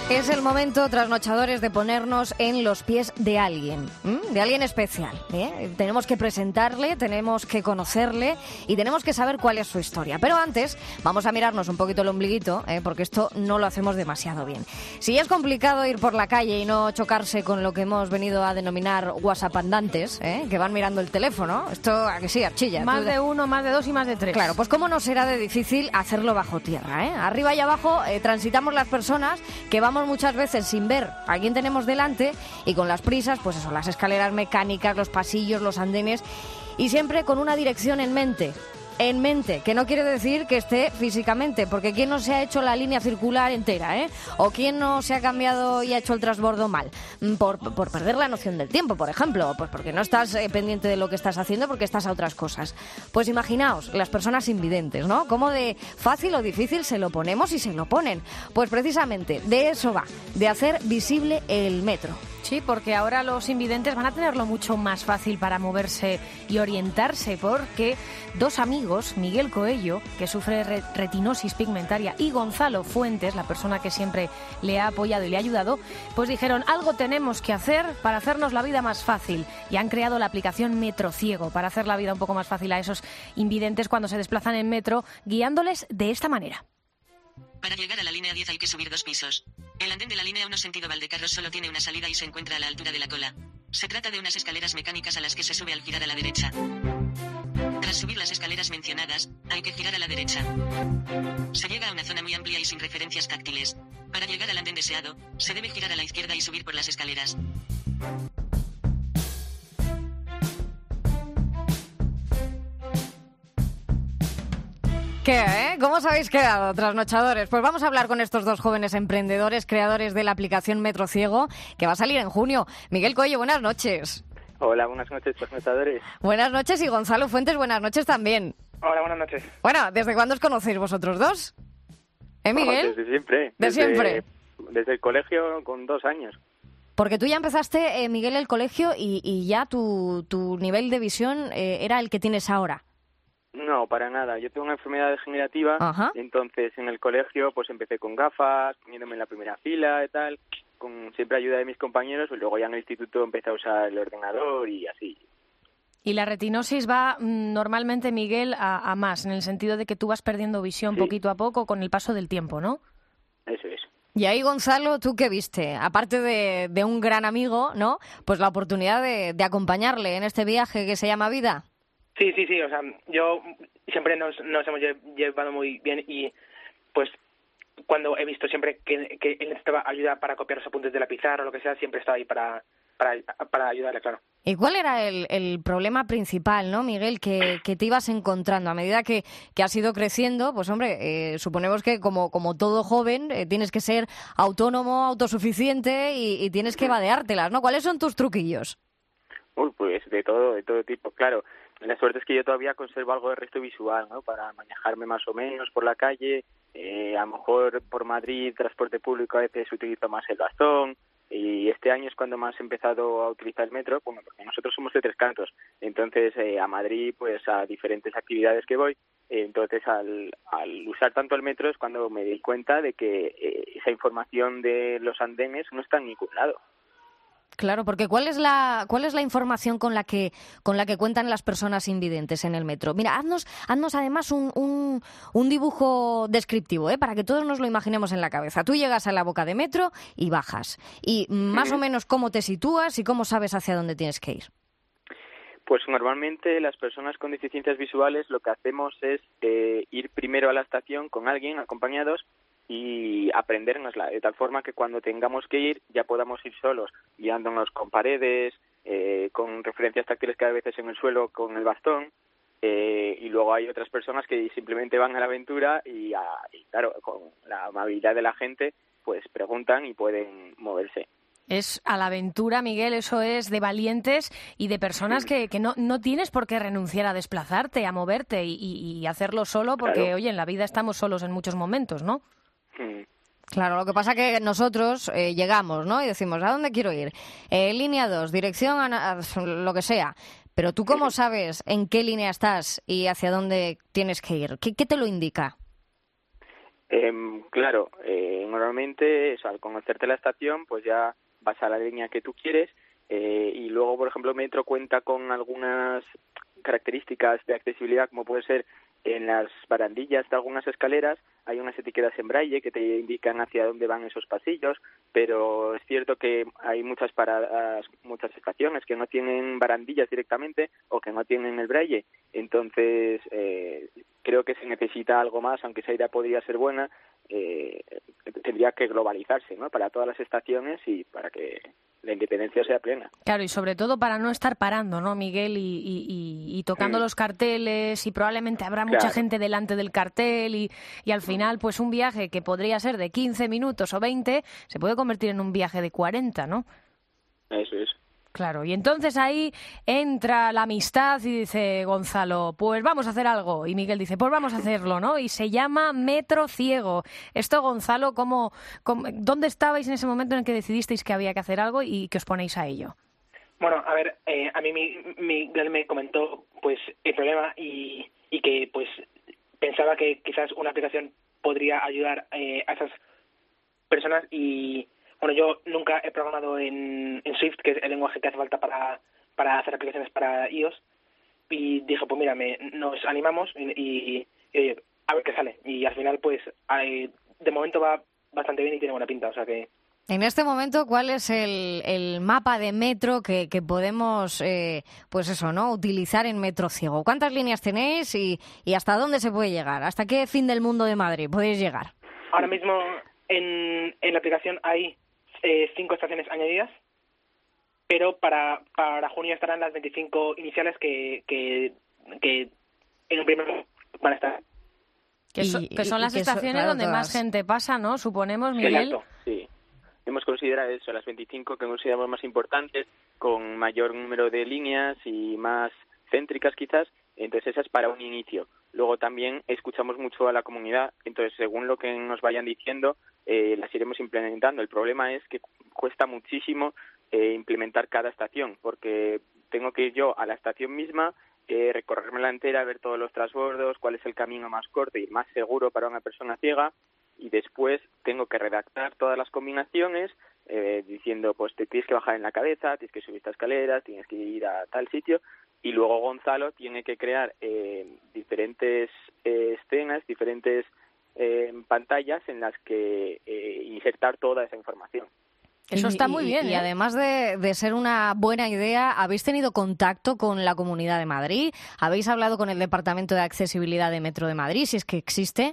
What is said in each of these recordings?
Es el momento, trasnochadores, de ponernos en los pies de alguien especial, ¿eh? Tenemos que presentarle, tenemos que conocerle y tenemos que saber cuál es su historia. Pero antes vamos a mirarnos un poquito el ombliguito, porque esto no lo hacemos demasiado bien. Si es complicado ir por la calle y no chocarse con lo que hemos venido a denominar whatsappandantes, que van mirando el teléfono, esto a que sí, archilla. Más de uno, más de dos y más de tres. Claro, pues cómo no será de difícil hacerlo bajo tierra, ¿eh? Arriba y abajo transitamos las personas que vamos muchas veces sin ver a quién tenemos delante y con las prisas, pues eso, las escaleras mecánicas, los pasillos, los andenes y siempre con una dirección en mente, que no quiere decir que esté físicamente, porque ¿quién no se ha hecho la línea circular entera, o quién no se ha cambiado y ha hecho el transbordo mal? Por perder la noción del tiempo, por ejemplo, pues porque no estás pendiente de lo que estás haciendo, porque estás a otras cosas. Pues imaginaos, las personas invidentes, ¿no? Cómo de fácil o difícil se lo ponemos y se lo ponen. Pues precisamente de eso va, de hacer visible el metro. Sí, porque ahora los invidentes van a tenerlo mucho más fácil para moverse y orientarse, porque dos amigos, Miguel Coello, que sufre retinosis pigmentaria, y Gonzalo Fuentes, la persona que siempre le ha apoyado y le ha ayudado, pues dijeron, algo tenemos que hacer para hacernos la vida más fácil, y han creado la aplicación Metro Ciego para hacer la vida un poco más fácil a esos invidentes cuando se desplazan en metro, guiándoles de esta manera. Para llegar a la línea 10 hay que subir 2 pisos. El andén de la línea 1 sentido Valdecarros solo tiene una salida y se encuentra a la altura de la cola. Se trata de unas escaleras mecánicas a las que se sube al girar a la derecha. Tras subir las escaleras mencionadas, hay que girar a la derecha. Se llega a una zona muy amplia y sin referencias táctiles. Para llegar al andén deseado, se debe girar a la izquierda y subir por las escaleras. ¿Qué, ¿Cómo os habéis quedado, trasnochadores? Pues vamos a hablar con estos dos jóvenes emprendedores, creadores de la aplicación Metro Ciego, que va a salir en junio. Miguel Coello, buenas noches. Hola, buenas noches, trasnochadores. Buenas noches, y Gonzalo Fuentes, buenas noches también. Hola, buenas noches. Bueno, ¿desde cuándo os conocéis vosotros dos? Miguel? Desde siempre. Siempre. Desde el colegio con 2 años. Porque tú ya empezaste, Miguel, el colegio y ya tu nivel de visión era el que tienes ahora. No, para nada. Yo tengo una enfermedad degenerativa. Ajá. Entonces en el colegio pues empecé con gafas, poniéndome en la primera fila y tal, con siempre ayuda de mis compañeros, y luego ya en el instituto empecé a usar el ordenador y así. Y la retinosis va normalmente, Miguel, a más, en el sentido de que tú vas perdiendo visión poquito a poco con el paso del tiempo, ¿no? Eso es. Y ahí, Gonzalo, ¿tú qué viste? Aparte de un gran amigo, ¿no? Pues la oportunidad de acompañarle en este viaje que se llama vida. Sí, o sea, yo siempre nos hemos llevado muy bien, y pues cuando he visto siempre que él necesitaba ayuda para copiar los apuntes de la pizarra o lo que sea, siempre estaba ahí para ayudarle, claro. ¿Y cuál era el problema principal, no, Miguel, que te ibas encontrando a medida que has ido creciendo? Pues hombre, suponemos que como todo joven tienes que ser autónomo, autosuficiente y tienes que vadeártelas, ¿no? ¿Cuáles son tus truquillos? Pues de todo tipo, claro. La suerte es que yo todavía conservo algo de resto visual, ¿no? Para manejarme más o menos por la calle. A lo mejor por Madrid, transporte público, a veces utilizo más el bastón. Y este año es cuando más he empezado a utilizar el metro, bueno, porque nosotros somos de Tres Cantos. Entonces, a Madrid, pues a diferentes actividades que voy. Entonces, al usar tanto el metro es cuando me di cuenta de que esa información de los andenes no está en ningún lado. Claro, porque ¿cuál es la información con la que cuentan las personas invidentes en el metro? Mira, haznos además un dibujo descriptivo, para que todos nos lo imaginemos en la cabeza. Tú llegas a la boca de metro y bajas. Y más o menos cómo te sitúas y cómo sabes hacia dónde tienes que ir. Pues normalmente las personas con deficiencias visuales lo que hacemos es ir primero a la estación con alguien, acompañados, y aprendérnosla, de tal forma que cuando tengamos que ir ya podamos ir solos, guiándonos con paredes, con referencias táctiles que a veces en el suelo con el bastón, y luego hay otras personas que simplemente van a la aventura y claro, con la amabilidad de la gente, pues preguntan y pueden moverse. Es a la aventura, Miguel, eso es de valientes y de personas que no tienes por qué renunciar a desplazarte, a moverte y hacerlo solo, porque, claro, oye, en la vida estamos solos en muchos momentos, ¿no? Claro, lo que pasa que nosotros llegamos, ¿no? Y decimos, ¿a dónde quiero ir? Línea 2, dirección a lo que sea. Pero ¿tú cómo sabes en qué línea estás y hacia dónde tienes que ir? ¿Qué te lo indica? Claro, en normalmente, eso, al conocerte la estación, pues ya vas a la línea que tú quieres, y luego, por ejemplo, Metro cuenta con algunas características de accesibilidad, como puede ser en las barandillas de algunas escaleras hay unas etiquetas en braille que te indican hacia dónde van esos pasillos, pero es cierto que hay muchas paradas, muchas estaciones que no tienen barandillas directamente o que no tienen el braille. Entonces, creo que se necesita algo más, aunque esa idea podría ser buena, tendría que globalizarse, ¿no?, para todas las estaciones y para que la independencia sea plena. Claro, y sobre todo para no estar parando, ¿no, Miguel? Y tocando los carteles, y probablemente habrá mucha gente delante del cartel, y al final, pues un viaje que podría ser de 15 minutos o 20 se puede convertir en un viaje de 40, ¿no? Eso es. Claro, y entonces ahí entra la amistad y dice Gonzalo, pues vamos a hacer algo. Y Miguel dice, pues vamos a hacerlo, ¿no? Y se llama Metro Ciego. Esto, Gonzalo, ¿dónde estabais en ese momento en el que decidisteis que había que hacer algo y que os ponéis a ello? Bueno, a ver, a mí Miguel me comentó pues el problema y que pues pensaba que quizás una aplicación podría ayudar a esas personas. Y bueno, yo nunca he programado en Swift, que es el lenguaje que hace falta para hacer aplicaciones para iOS, y dije, pues mira, nos animamos y a ver qué sale. Y al final, pues de momento va bastante bien y tiene buena pinta, o sea que... En este momento, ¿cuál es el mapa de metro que podemos, pues eso, ¿no?, utilizar en Metro Ciego? ¿Cuántas líneas tenéis y hasta dónde se puede llegar? ¿Hasta qué fin del mundo de Madrid podéis llegar? Ahora mismo en la aplicación hay 5 estaciones añadidas, pero para junio estarán las 25 iniciales que en un primer momento van a estar. Que son las estaciones donde más gente pasa, ¿no? Suponemos, Miguel. Exacto, sí. Hemos considerado eso, las 25 que consideramos más importantes, con mayor número de líneas y más céntricas quizás, entonces esas para un inicio. Luego también escuchamos mucho a la comunidad, entonces según lo que nos vayan diciendo, las iremos implementando. El problema es que cuesta muchísimo implementar cada estación, porque tengo que ir yo a la estación misma, recorrérmela entera, ver todos los transbordos, cuál es el camino más corto y más seguro para una persona ciega, y después tengo que redactar todas las combinaciones diciendo, pues te tienes que bajar en la cabeza, tienes que subir estas escaleras, tienes que ir a tal sitio, y luego Gonzalo tiene que crear diferentes escenas, diferentes pantallas en las que insertar toda esa información. Eso está muy bien. Y además de ser una buena idea, ¿habéis tenido contacto con la Comunidad de Madrid? ¿Habéis hablado con el Departamento de Accesibilidad de Metro de Madrid, si es que existe?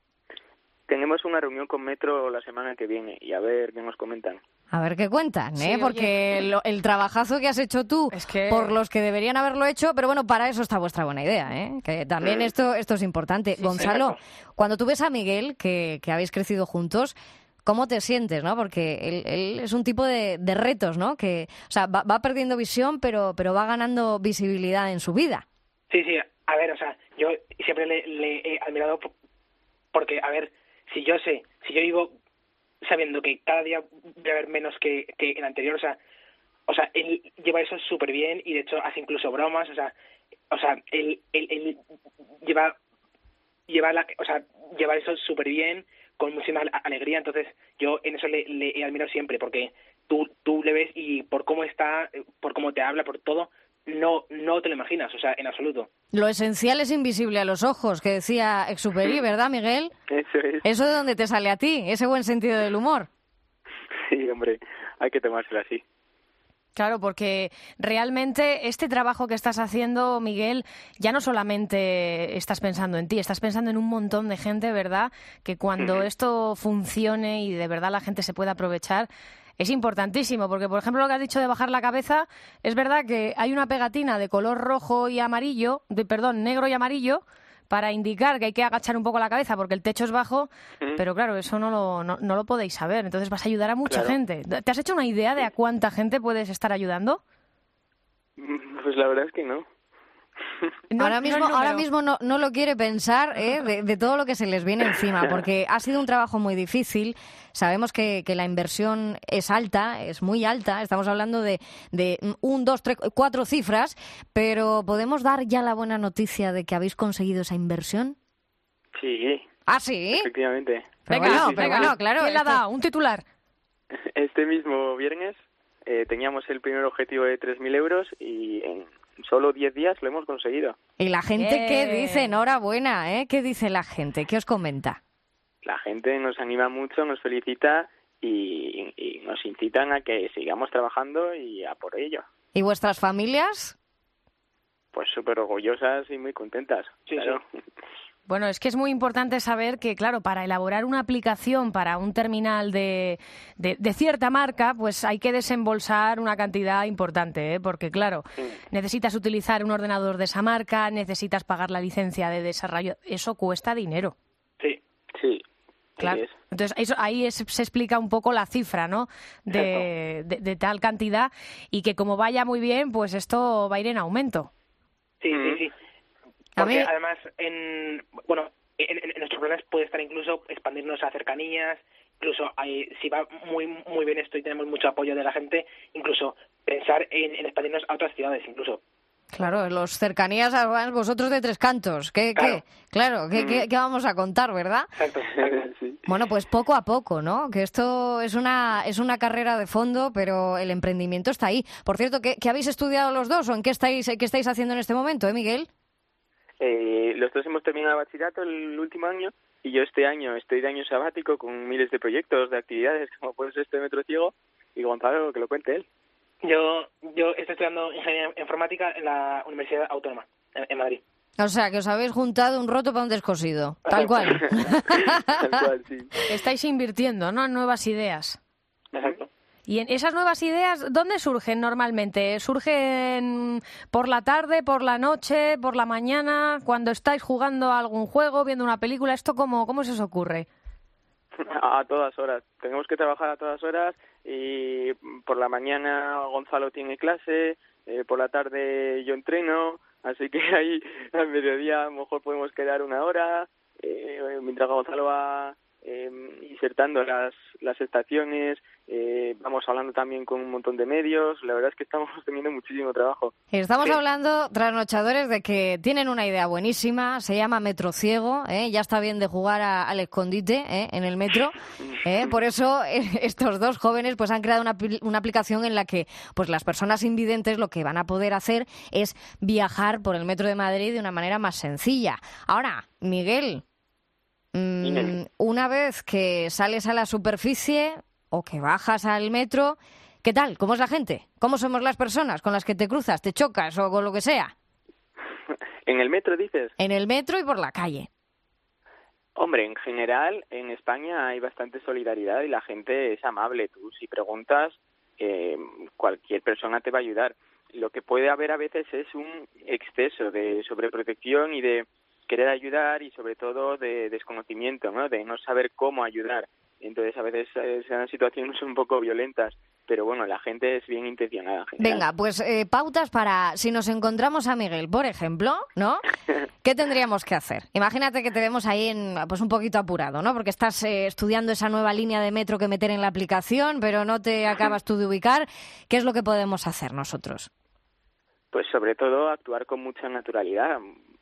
Tenemos una reunión con Metro la semana que viene y a ver qué nos comentan. A ver qué cuentan, ¿eh? Sí, porque el trabajazo que has hecho tú, es que... por los que deberían haberlo hecho, pero bueno, para eso está vuestra buena idea, ¿eh? Que también esto es importante. Sí, Gonzalo, cuando tú ves a Miguel, que habéis crecido juntos, ¿cómo te sientes, no? Porque él es un tipo de retos, ¿no? Que, o sea, va perdiendo visión, pero va ganando visibilidad en su vida. Sí, a ver, o sea, yo siempre le he admirado porque, a ver, si yo vivo sabiendo que cada día voy a haber menos que el anterior, o sea, él lleva eso súper bien y de hecho hace incluso bromas, o sea, él lleva eso súper bien, con muchísima alegría. Entonces yo en eso le he admirado siempre, porque tú le ves y por cómo está, por cómo te habla, por todo, no te lo imaginas, o sea, en absoluto. Lo esencial es invisible a los ojos, que decía Exupéry, ¿verdad, Miguel? Eso es. ¿Eso de dónde te sale a ti? Ese buen sentido del humor. Sí, hombre, hay que tomárselo así. Claro, porque realmente este trabajo que estás haciendo, Miguel, ya no solamente estás pensando en ti, estás pensando en un montón de gente, ¿verdad? Que cuando esto funcione y de verdad la gente se pueda aprovechar, es importantísimo, porque, por ejemplo, lo que has dicho de bajar la cabeza, es verdad que hay una pegatina de color rojo y amarillo, negro y amarillo, para indicar que hay que agachar un poco la cabeza porque el techo es bajo, pero claro, eso no lo podéis saber, entonces vas a ayudar a mucha gente. ¿Te has hecho una idea de a cuánta gente puedes estar ayudando? Pues la verdad es que no. Ahora mismo no lo quiere pensar, de todo lo que se les viene encima, porque ha sido un trabajo muy difícil. Sabemos que la inversión es alta, es muy alta. Estamos hablando de 1, 2, 3, 4 cifras, pero ¿podemos dar ya la buena noticia de que habéis conseguido esa inversión? Sí, ¿Ah, sí? Efectivamente. Venga, Pero bueno, claro. ¿Quién la da? ¿Un titular? Este mismo viernes teníamos el primer objetivo de 3.000 euros y en solo 10 días lo hemos conseguido. ¿Y la gente qué Bien. dice? Enhorabuena, ¿eh? ¿Qué dice la gente? ¿Qué os comenta? La gente nos anima mucho, nos felicita y nos incitan a que sigamos trabajando y a por ello. ¿Y vuestras familias? Pues súper orgullosas y muy contentas. Sí, claro. Bueno, es que es muy importante saber que, claro, para elaborar una aplicación para un terminal de cierta marca, pues hay que desembolsar una cantidad importante, ¿eh? Porque, claro, necesitas utilizar un ordenador de esa marca, necesitas pagar la licencia de desarrollo, eso cuesta dinero. Sí. Sí. Claro. Así es. Entonces, se explica un poco la cifra, ¿no? De tal cantidad y que como vaya muy bien, pues esto va a ir en aumento. Sí, sí, sí. A Porque mí- además, en nuestros planes puede estar incluso expandirnos a cercanías, incluso si va muy muy bien esto y tenemos mucho apoyo de la gente, incluso pensar en expandirnos a otras ciudades, incluso. Claro, los cercanías, además, vosotros de Tres Cantos. Claro. ¿Qué vamos a contar, verdad? Exacto. Sí. Bueno, pues poco a poco, ¿no? Que esto es una carrera de fondo, pero el emprendimiento está ahí. Por cierto, ¿qué habéis estudiado los dos o en qué estáis haciendo en este momento, Miguel? Los dos hemos terminado el bachillerato el último año y yo este año estoy de año sabático con miles de proyectos, de actividades, como puede ser este Metro Ciego, y Gonzalo, que lo cuente él. Yo estoy estudiando ingeniería informática en la Universidad Autónoma, en Madrid. O sea, que os habéis juntado un roto para un descosido. Tal cual. Tal cual, sí. Estáis invirtiendo, ¿no? En nuevas ideas. Exacto. Y en esas nuevas ideas, ¿dónde surgen normalmente? ¿Surgen por la tarde, por la noche, por la mañana, cuando estáis jugando a algún juego, viendo una película? ¿Esto cómo se os ocurre? A todas horas. Tenemos que trabajar a todas horas y por la mañana Gonzalo tiene clase, por la tarde yo entreno, así que ahí al mediodía a lo mejor podemos quedar una hora, mientras Gonzalo va insertando las estaciones, vamos hablando también con un montón de medios, la verdad es que estamos teniendo muchísimo trabajo. Estamos Sí. hablando, trasnochadores, de que tienen una idea buenísima, se llama Metro Ciego, ya está bien de jugar al escondite en el metro, por eso estos dos jóvenes pues han creado una aplicación en la que pues las personas invidentes lo que van a poder hacer es viajar por el metro de Madrid de una manera más sencilla. Ahora, Miguel, una vez que sales a la superficie o que bajas al metro, ¿qué tal? ¿Cómo es la gente? ¿Cómo somos las personas con las que te cruzas, te chocas o con lo que sea? ¿En el metro dices? En el metro y por la calle. Hombre, en general en España hay bastante solidaridad y la gente es amable. Tú si preguntas, cualquier persona te va a ayudar. Lo que puede haber a veces es un exceso de sobreprotección y de querer ayudar y sobre todo de desconocimiento, ¿no? De no saber cómo ayudar. Entonces a veces se dan situaciones un poco violentas, pero bueno, la gente es bien intencionada en general. Venga, pues pautas para si nos encontramos a Miguel, por ejemplo, ¿no? ¿Qué tendríamos que hacer? Imagínate que te vemos ahí pues un poquito apurado, ¿no? Porque estás estudiando esa nueva línea de metro que meter en la aplicación, pero no te acabas tú de ubicar. ¿Qué es lo que podemos hacer nosotros? Pues sobre todo actuar con mucha naturalidad,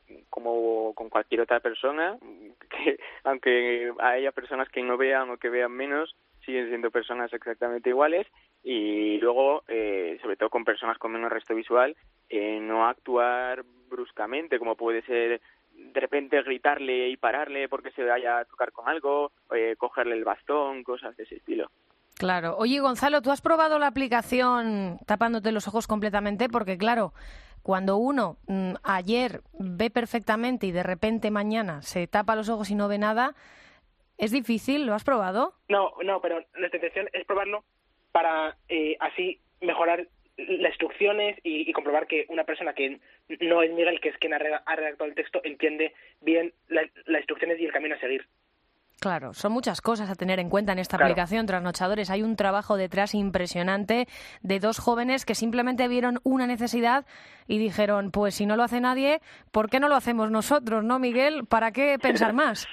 como con cualquier otra persona, que aunque haya personas que no vean o que vean menos, siguen siendo personas exactamente iguales, y luego, sobre todo con personas con menos resto visual, no actuar bruscamente, como puede ser de repente gritarle y pararle porque se vaya a tocar con algo, cogerle el bastón, cosas de ese estilo. Claro. Oye, Gonzalo, ¿tú has probado la aplicación tapándote los ojos completamente? Porque, claro, cuando uno ayer ve perfectamente y de repente mañana se tapa los ojos y no ve nada, ¿es difícil? ¿Lo has probado? No, pero nuestra intención es probarlo para así mejorar las instrucciones y comprobar que una persona que no es Miguel, que es quien ha redactado el texto, entiende bien las instrucciones y el camino a seguir. Claro, son muchas cosas a tener en cuenta en esta Claro. aplicación, Trasnochadores. Hay un trabajo detrás impresionante de dos jóvenes que simplemente vieron una necesidad y dijeron, pues si no lo hace nadie, ¿por qué no lo hacemos nosotros, no, Miguel? ¿Para qué pensar más?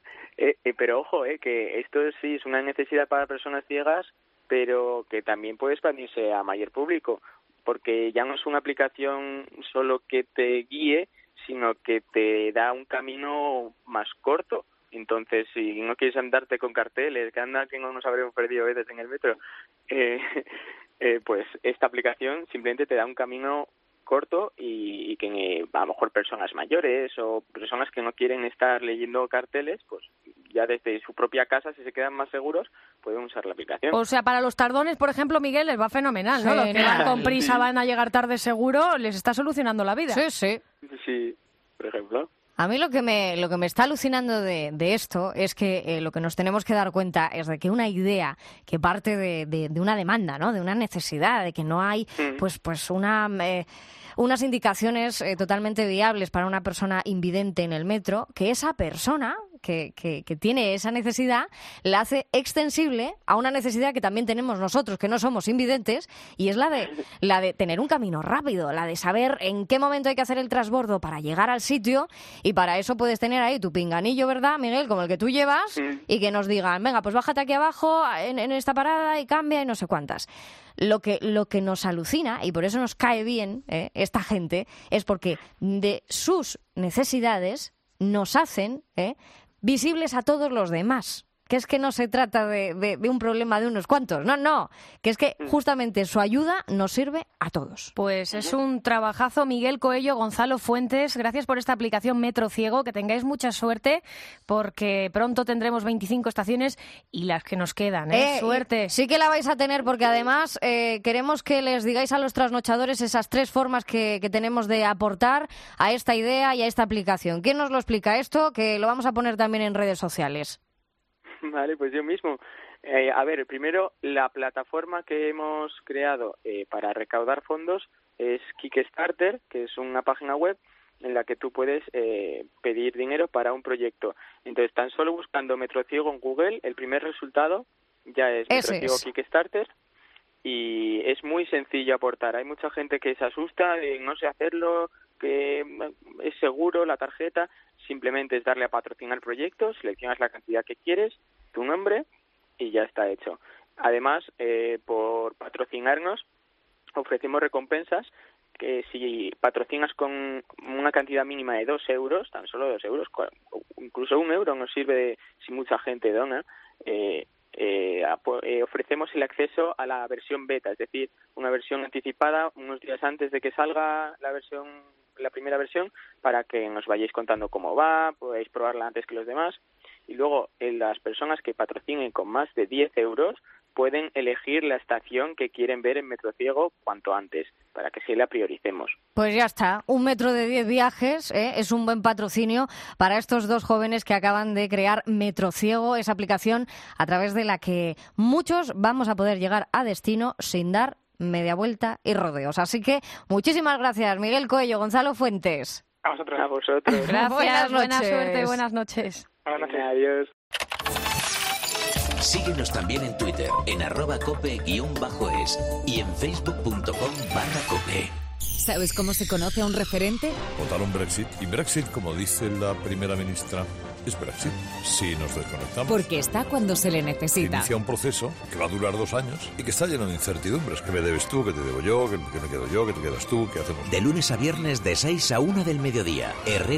Pero ojo, que esto sí es una necesidad para personas ciegas, pero que también puede expandirse a mayor público, porque ya no es una aplicación solo que te guíe, sino que te da un camino más corto Entonces, si no quieres andarte con carteles, que anda que no nos habremos perdido veces en el metro, pues esta aplicación simplemente te da un camino corto y que a lo mejor personas mayores o personas que no quieren estar leyendo carteles, pues ya desde su propia casa, si se quedan más seguros, pueden usar la aplicación. O sea, para los tardones, por ejemplo, Miguel, les va fenomenal, ¿no? Los que van con prisa, van a llegar tarde seguro, les está solucionando la vida. Sí. Sí, por ejemplo. A mí lo que me está alucinando de esto es que lo que nos tenemos que dar cuenta es de que una idea que parte de una demanda, ¿no? De una necesidad, de que no hay pues unas indicaciones totalmente viables para una persona invidente en el metro, que esa persona que tiene esa necesidad la hace extensible a una necesidad que también tenemos nosotros, que no somos invidentes, y es la de tener un camino rápido, la de saber en qué momento hay que hacer el transbordo para llegar al sitio, y para eso puedes tener ahí tu pinganillo, ¿verdad, Miguel? Como el que tú llevas, y que nos digan, venga, pues bájate aquí abajo en esta parada y cambia y no sé cuántas. Lo que nos alucina, y por eso nos cae bien esta gente, es porque de sus necesidades nos hacen visibles a todos los demás. Que es que no se trata de un problema de unos cuantos, no, que es que justamente su ayuda nos sirve a todos. Pues es un trabajazo. Miguel Coello, Gonzalo Fuentes, gracias por esta aplicación Metro Ciego, que tengáis mucha suerte, porque pronto tendremos 25 estaciones y las que nos quedan, suerte. Sí que la vais a tener, porque además queremos que les digáis a los trasnochadores esas 3 formas que tenemos de aportar a esta idea y a esta aplicación. ¿Quién nos lo explica esto? Que lo vamos a poner también en redes sociales. Vale, pues yo mismo. A ver, primero, la plataforma que hemos creado para recaudar fondos es Kickstarter, que es una página web en la que tú puedes pedir dinero para un proyecto. Entonces, tan solo buscando Metro Ciego en Google, el primer resultado ya es Metro Ciego Kickstarter, y es muy sencillo aportar. Hay mucha gente que se asusta de no sé hacerlo, que es seguro la tarjeta. Simplemente es darle a patrocinar proyectos, seleccionas la cantidad que quieres, tu nombre, y ya está hecho. Además, por patrocinarnos, ofrecemos recompensas que si patrocinas con una cantidad mínima de 2 euros, tan solo 2 euros, incluso 1 euro nos sirve si mucha gente dona, ofrecemos el acceso a la versión beta, es decir, una versión anticipada unos días antes de que salga la primera versión, para que nos vayáis contando cómo va, podéis probarla antes que los demás. Y luego, las personas que patrocinen con más de 10 euros pueden elegir la estación que quieren ver en Metro Ciego cuanto antes, para que sí la prioricemos. Pues ya está, un metro de 10 viajes, es un buen patrocinio para estos 2 jóvenes que acaban de crear Metro Ciego, esa aplicación a través de la que muchos vamos a poder llegar a destino sin dar media vuelta y rodeos. Así que muchísimas gracias, Miguel Coello, Gonzalo Fuentes. A vosotros. Gracias, buena suerte, buenas noches. Buenas noches. Adiós. Síguenos también en Twitter, en @cope_es y en facebook.com/cope. ¿Sabes cómo se conoce a un referente? Votaron Brexit, y Brexit, como dice la primera ministra, es Brexit, si nos desconectamos. Porque está cuando se le necesita. Inicia un proceso que va a durar 2 años y que está lleno de incertidumbres. ¿Qué me debes tú? ¿Qué te debo yo? ¿Qué me quedo yo? ¿Qué te quedas tú? ¿Qué hacemos? De lunes a viernes de 6 a 1 del mediodía.